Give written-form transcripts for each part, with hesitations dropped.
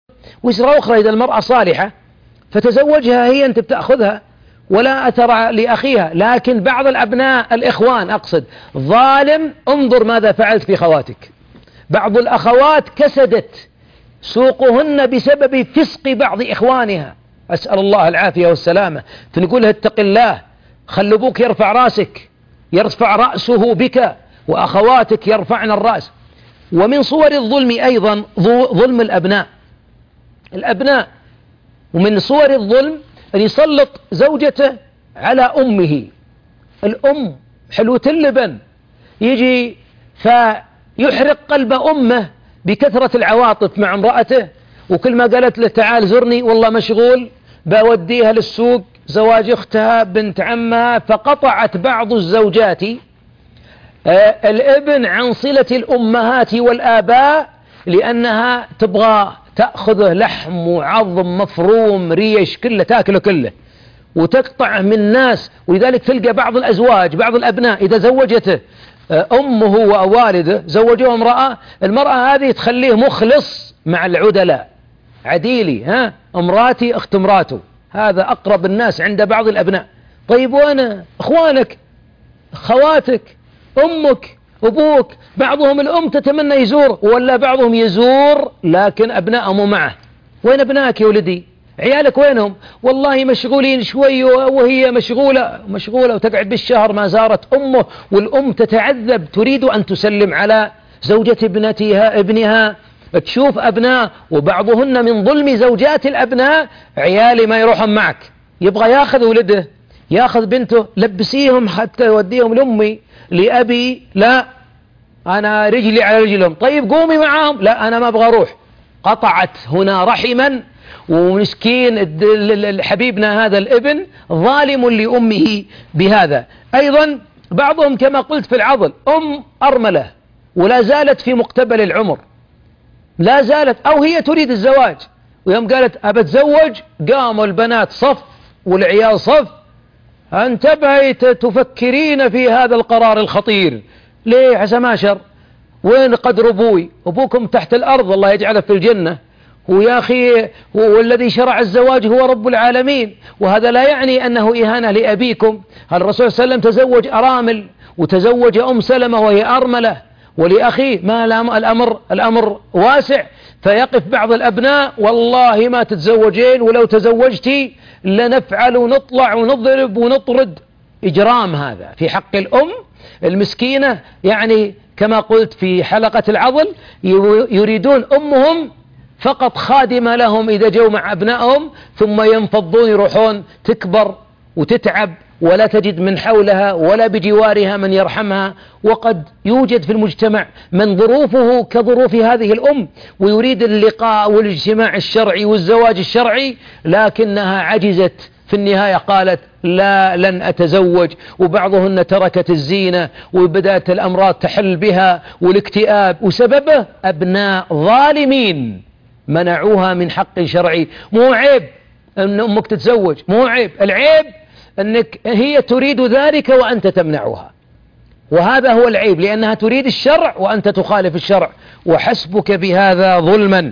وزر أخرى إذا المرأة صالحة فتزوجها هي، أنت بتأخذها ولا أثر لأخيها. لكن بعض الأبناء الإخوان أقصد ظالم، انظر ماذا فعلت في خواتك. بعض الأخوات كسدت سوقهن بسبب فسق بعض إخوانها، أسأل الله العافية والسلامة. فنقولها اتق الله، خل أبوك يرفع راسك، يرفع رأسه بك، وأخواتك يرفعن الرأس. ومن صور الظلم أيضا ظلم الأبناء. ومن صور الظلم أن يسلط زوجته على أمه. الأم حلوة اللبن، يجي فيحرق قلب أمه بكثرة العواطف مع امرأته، وكل ما قالت له تعال زرني والله مشغول، بوديها للسوق، زواج اختها بنت عمها. فقطعت بعض الزوجات الابن عن صلة الأمهات والآباء، لأنها تبغى تأخذه لحم وعظم مفروم ريش كله، تأكله كله وتقطعه من الناس. ولذلك تلقى بعض الأزواج، بعض الأبناء إذا زوجته أمه ووالده، زوجوه امرأة، المرأة هذه تخليه مخلص مع العدلاء، عديلي، امراتي أخت امراته. هذا أقرب الناس عند بعض الأبناء. طيب وأنا أخوانك، خواتك، أمك، أبوك، بعضهم الأم تتمنى يزور، ولا بعضهم يزور لكن أبنائهم معه. وين أبنائك يا ولدي؟ عيالك وينهم؟ والله مشغولين شوي وهي مشغولة وتقعد بالشهر ما زارت أمه. والأم تتعذب، تريد أن تسلم على زوجة ابنها. تشوف أبناء، وبعضهن من ظلم زوجات الأبناء، عيالي ما يروحون معك، يبغى ياخذ ولده، ياخذ بنته، لبسيهم حتى يوديهم لأمي، لأبي لا، أنا رجلي على رجلهم. طيب قومي معهم، لا أنا ما أبغى أروح. قطعت هنا رحما. ومسكين حبيبنا هذا الابن ظالم لأمه بهذا. أيضا بعضهم كما قلت في العضل، أم أرملة ولا زالت في مقتبل العمر، لا زالت، أو هي تريد الزواج، ويوم قالت أبتزوج قاموا البنات صف والعيال صف. انتبهي تفكرين في هذا القرار الخطير. ليه حسماشر؟ وين قدر أبوي؟ أبوكم تحت الأرض، الله يجعله في الجنة. ويا أخي والذي شرع الزواج هو رب العالمين. وهذا لا يعني أنه إهانة لأبيكم. الرسول صلى الله عليه وسلم تزوج أرامل، وتزوج أم سلمة وهي أرملة، ولأخيه ما الأمر واسع. فيقف بعض الأبناء والله ما تتزوجين، ولو تزوجتي لنفعل ونطلع ونضرب ونطرد. إجرام هذا في حق الأم المسكينة. يعني كما قلت في حلقة العضل، يريدون أمهم فقط خادمة لهم إذا جو مع أبنائهم، ثم ينفضون يروحون، تكبر وتتعب ولا تجد من حولها ولا بجوارها من يرحمها. وقد يوجد في المجتمع من ظروفه كظروف هذه الأم، ويريد اللقاء والاجتماع الشرعي والزواج الشرعي، لكنها عجزت في النهاية، قالت لا لن أتزوج. وبعضهن تركت الزينة، وبدأت الأمراض تحل بها والاكتئاب، وسببه أبناء ظالمين منعوها من حق شرعي. مو عيب أن أمك تتزوج، مو عيب، العيب أنك هي تريد ذلك وأنت تمنعها، وهذا هو العيب، لأنها تريد الشرع وأنت تخالف الشرع، وحسبك بهذا ظلما.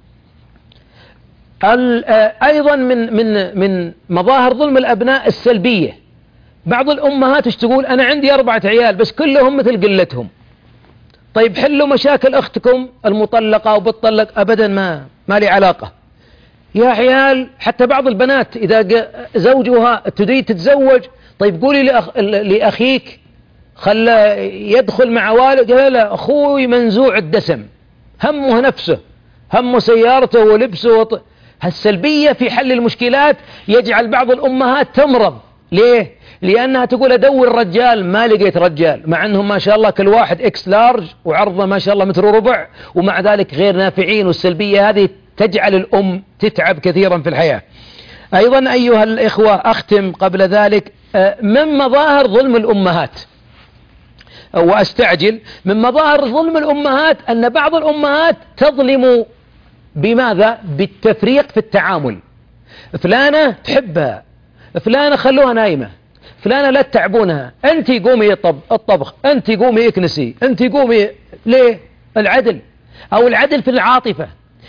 أيضا من مظاهر ظلم الأبناء السلبية. بعض الأمهات تقول أنا عندي 4 عيال بس كلهم مثل قلتهم. طيب حلوا مشاكل أختكم المطلقة وبتطلق. أبدا ما لي علاقة يا عيال. حتى بعض البنات إذا زوجها تريد تتزوج، طيب قولي لأخيك خلى يدخل مع والد. لا أخوي منزوع الدسم، همه نفسه، همه سيارته ولبسه. السلبية في حل المشكلات يجعل بعض الأمهات تمرض. ليه؟ لأنها تقول أدور رجال، ما لقيت رجال، مع أنهم ما شاء الله كل واحد إكس لارج وعرضه ما شاء الله متر وربع، ومع ذلك غير نافعين. والسلبية هذه تجعل الأم تتعب كثيرا في الحياة. أيضا أيها الإخوة، أختم قبل ذلك، من مظاهر ظلم الأمهات، وأستعجل، من مظاهر ظلم الأمهات أن بعض الأمهات تظلم بماذا؟ بالتفريق في التعامل. فلانة تحبها، فلانة خلوها نايمة، فلانة لا تتعبونها، أنت قومي الطبخ، أنت قومي اكنسي، أنت قومي. ليه؟ العدل، أو العدل في العاطفة.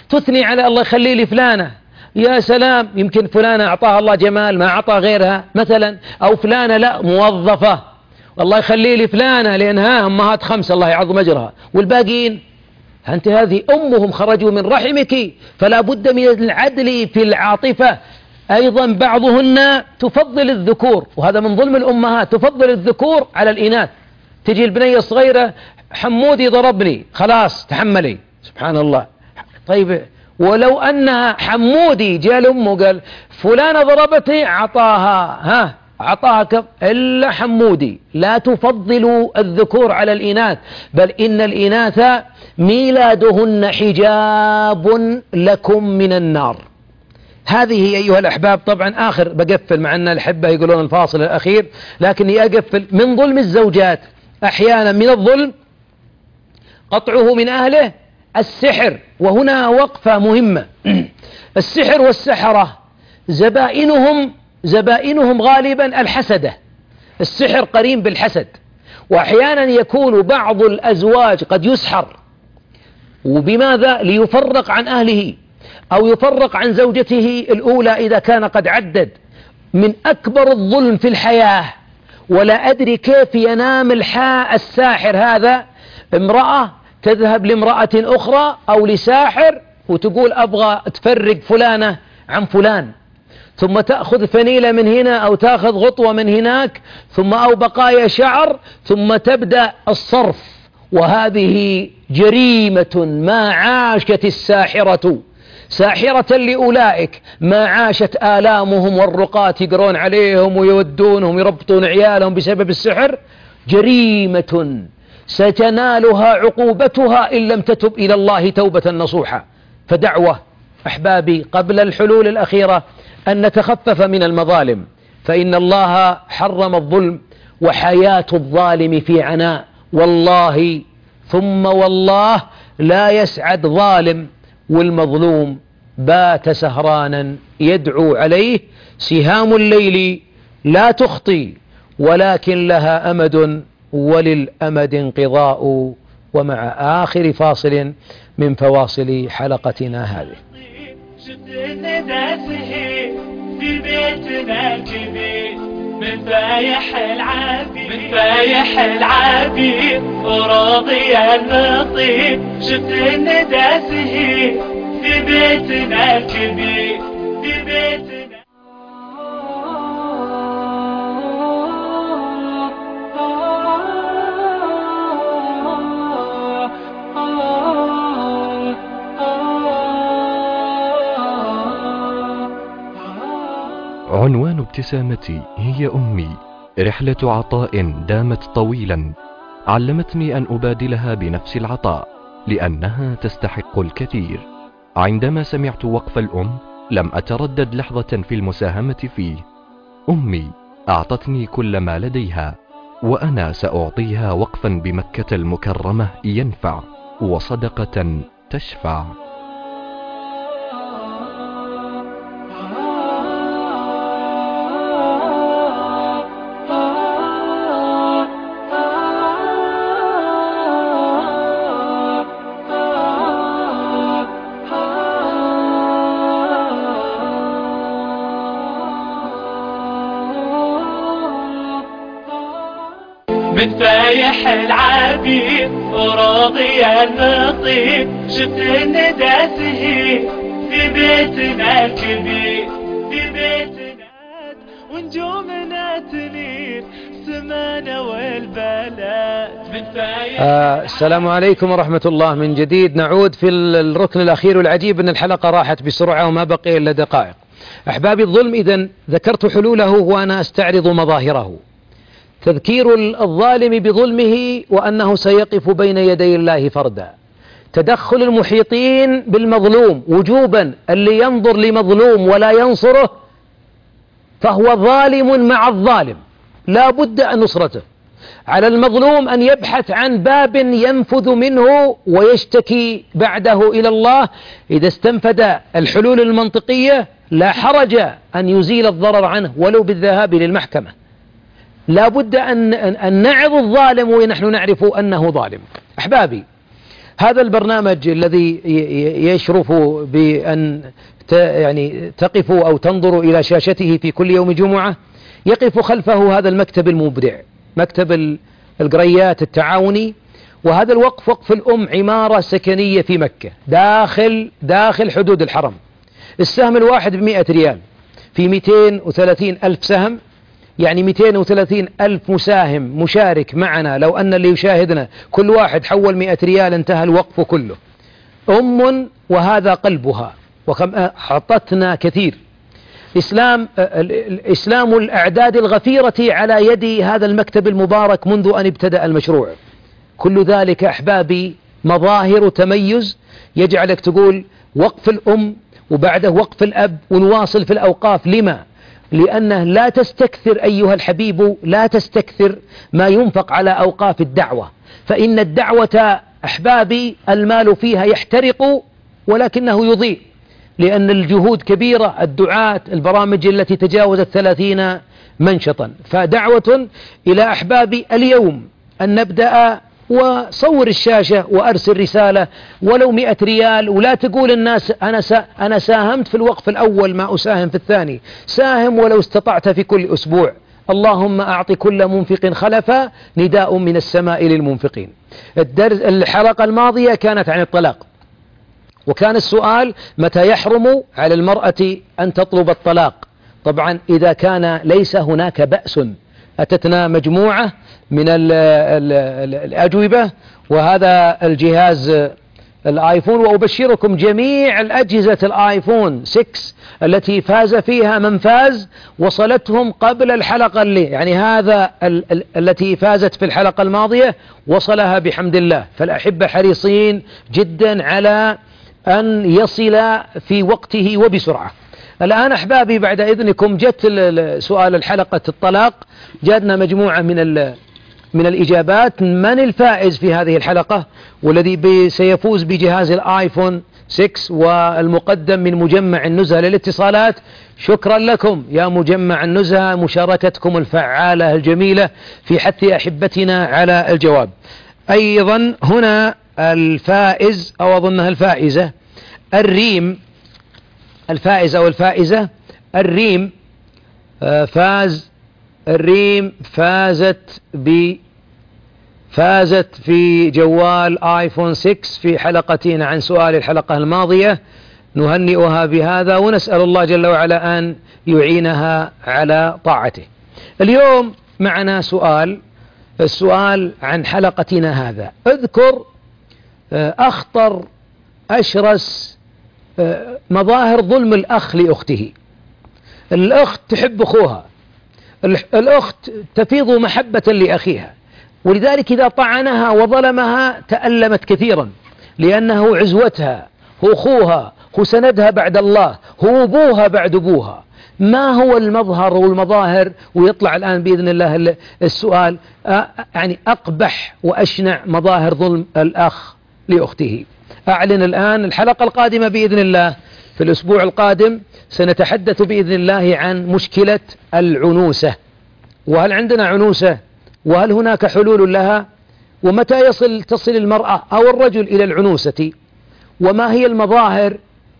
تثني على الله يخلي لي فلانة، يا سلام، يمكن فلانة أعطاها الله جمال ما أعطى غيرها مثلا، أو فلانة لا موظفة والله يخلي لي فلانة لأنها أمهات 5 الله يعظم أجرها، والباقين أنت هذه أمهم خرجوا من رحمك، فلا بد من العدل في العاطفة. أيضا بعضهن تفضل الذكور، وهذا من ظلم الأمهات، تفضل الذكور على الإناث. تجي البنية الصغيرة حمودي ضربني، خلاص تحملي، سبحان الله. طيب ولو أنها حمودي جاء لأمه قال فلانة ضربتني عطاها إلا حمودي. لا تفضلوا الذكور على الإناث، بل إن الإناث ميلادهن حجاب لكم من النار. هذه أيها الأحباب، طبعا آخر بقفل مع أن الأحبة يقولون الفاصل الأخير، لكني أقفل. من ظلم الزوجات أحيانا من الظلم قطعه من أهله السحر، وهنا وقفة مهمة. السحر والسحرة زبائنهم غالبا الحسدة. السحر قرين بالحسد، وأحيانا يكون بعض الأزواج قد يسحر، وبماذا؟ ليفرق عن أهله أو يفرق عن زوجته الأولى إذا كان قد عدد. من أكبر الظلم في الحياة، ولا أدري كيف ينام الساحر هذا، امرأة تذهب لامرأة أخرى أو لساحر وتقول أبغى تفرق فلانة عن فلان، ثم تأخذ فنيلة من هنا أو تأخذ غطوة من هناك، ثم أو بقايا شعر، ثم تبدأ الصرف. وهذه جريمة ما عاشت الساحرة ساحرة لأولئك ما عاشت آلامهم، والرقات يقرون عليهم ويودونهم يربطون عيالهم بسبب السحر. جريمة ستنالها عقوبتها إن لم تتب إلى الله توبة نصوحة. فدعوة أحبابي قبل الحلول الأخيرة أن نتخفف من المظالم، فإن الله حرم الظلم، وحياة الظالم في عناء. والله ثم والله لا يسعد ظالم والمظلوم بات سهرانا يدعو عليه. سهام الليل لا تخطي ولكن لها أمد، وللأمد انقضاء. ومع آخر فاصل من فواصل حلقتنا هذه. شفت النداسه في بيتنا الكبير، من فايح العبيد وراضي النصيب. شفت النداسه في بيتنا الكبير، في بيتنا. عنوان ابتسامتي هي أمي، رحلة عطاء دامت طويلا، علمتني أن أبادلها بنفس العطاء لأنها تستحق الكثير. عندما سمعت وقف الأم لم أتردد لحظة في المساهمة فيه. أمي أعطتني كل ما لديها، وأنا سأعطيها وقفا بمكة المكرمة ينفع، وصدقة تشفع. من فايح العبيد وراضي النصيب. شفت النداسه في بيتنا الكبير، في بيتنا ونجومنا تنير سمانا والبلد. من فايح السلام عليكم ورحمة الله من جديد. نعود في الركن الأخير، والعجيب أن الحلقة راحت بسرعة وما بقي إلا دقائق. أحبابي الظلم، إذن ذكرت حلوله وأنا أستعرض مظاهره. تذكير الظالم بظلمه وأنه سيقف بين يدي الله فردا. تدخل المحيطين بالمظلوم وجوبا، اللي ينظر لمظلوم ولا ينصره فهو ظالم مع الظالم، لا بد أن نصرته. على المظلوم أن يبحث عن باب ينفذ منه ويشتكي بعده إلى الله. إذا استنفد الحلول المنطقية لا حرج أن يزيل الضرر عنه ولو بالذهاب للمحكمة. لا بد أن نعظ الظالم ونحن نعرف أنه ظالم. أحبابي، هذا البرنامج الذي يشرف بأن يعني تقفوا أو تنظروا إلى شاشته في كل يوم جمعة، يقف خلفه هذا المكتب المبدع، مكتب القريات التعاوني. وهذا الوقف وقف الأم عمارة سكنية في مكة داخل حدود الحرم. السهم الواحد ب100 ريال في 230 ألف سهم، يعني 230 ألف مساهم مشارك معنا. لو أن اللي يشاهدنا كل واحد حول 100 ريال انتهى الوقف كله. أم وهذا قلبها، وكم حطتنا كثير. إسلام الأعداد الغفيرة على يد هذا المكتب المبارك منذ أن ابتدأ المشروع. كل ذلك أحبابي مظاهر تميز يجعلك تقول وقف الأم وبعده وقف الأب ونواصل في الأوقاف. لما؟ لأنه لا تستكثر أيها الحبيب، لا تستكثر ما ينفق على أوقاف الدعوة، فإن الدعوة أحبابي المال فيها يحترق ولكنه يضيء، لأن الجهود كبيرة. الدعاة البرامج التي تجاوزت 30 منشطا. فدعوة إلى أحبابي اليوم أن نبدأ، وصور الشاشة وأرسل رسالة ولو 100 ريال، ولا تقول الناس أنا ساهمت في الوقف الأول ما أساهم في الثاني. ساهم ولو استطعت في كل أسبوع. اللهم أعط كل منفق خلفا، نداء من السماء للمنفقين. الحلقة الماضية كانت عن الطلاق، وكان السؤال متى يحرم على المرأة أن تطلب الطلاق. طبعا إذا كان ليس هناك بأس. أتتنا مجموعة من الأجوبة، وهذا الجهاز الآيفون، وأبشركم جميع الأجهزة الآيفون 6 التي فاز فيها من فاز وصلتهم قبل الحلقة يعني هذا التي فازت في الحلقة الماضية وصلها بحمد الله. فالأحبة حريصين جدا على أن يصل في وقته وبسرعة. الآن أحبابي بعد إذنكم جت سؤال الحلقة الطلاق، جادنا مجموعة من الإجابات. من الفائز في هذه الحلقة والذي سيفوز بجهاز الآيفون 6 والمقدم من مجمع النزهة للاتصالات؟ شكرا لكم يا مجمع النزهة، مشاركتكم الفعالة الجميلة في حث أحبتنا على الجواب. أيضا هنا الفائز أو أظنها الفائزة الريم، الفائز أو الفائزة الريم الريم فازت في جوال آيفون 6 في حلقتنا عن سؤال الحلقة الماضية. نهنئها بهذا ونسأل الله جل وعلا أن يعينها على طاعته. اليوم معنا السؤال عن حلقتنا هذا. اذكر أخطر أشرس مظاهر ظلم الأخ لأخته. الأخت تحب أخوها، الأخت تفيض محبة لأخيها، ولذلك إذا طعنها وظلمها تألمت كثيرا، لأنه عزوتها، هو أخوها، هو سندها بعد الله، هو أبوها بعد أبوها. ما هو المظهر والمظاهر؟ ويطلع الآن بإذن الله السؤال يعني أقبح وأشنع مظاهر ظلم الأخ لأخته. أعلن الآن الحلقة القادمة بإذن الله في الأسبوع القادم سنتحدث بإذن الله عن مشكلة العنوسة، وهل عندنا عنوسة، وهل هناك حلول لها، ومتى تصل المرأة أو الرجل إلى العنوسة، وما هي المظاهر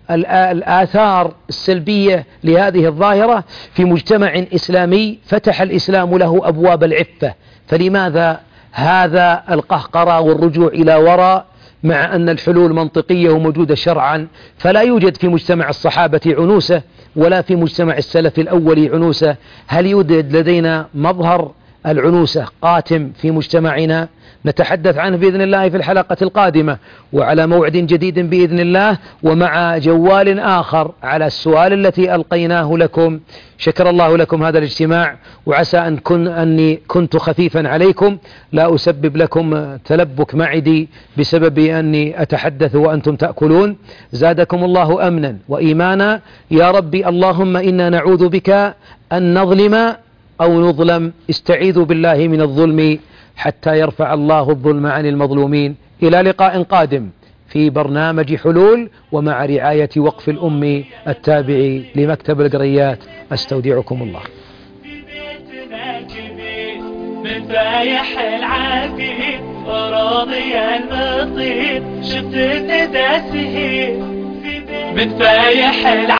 الآثار السلبية لهذه الظاهرة في مجتمع إسلامي فتح الإسلام له أبواب العفة. فلماذا هذا القهقرة والرجوع إلى وراء مع أن الحلول منطقية وموجودة شرعا؟ فلا يوجد في مجتمع الصحابة عنوسة ولا في مجتمع السلف الأول عنوسة. هل يوجد لدينا مظهر العنوسة قاتم في مجتمعنا؟ نتحدث عنه بإذن الله في الحلقة القادمة، وعلى موعد جديد بإذن الله، ومع جوال آخر على السؤال التي ألقيناه لكم. شكر الله لكم هذا الاجتماع، وعسى أني كنت خفيفا عليكم، لا أسبب لكم تلبك معدي بسبب أني أتحدث وأنتم تأكلون. زادكم الله أمنا وإيمانا يا ربي. اللهم إنا نعوذ بك أن نظلم أو نظلم. استعيذوا بالله من الظلم حتى يرفع الله الظلم عن المظلومين. إلى لقاء قادم في برنامج حلول ومع رعاية وقف الأم التابع لمكتب القريات. أستودعكم الله. في بيتنا كبير من فايح العبيد وراضية المطير، شفت الندى سهير في بيت من فايح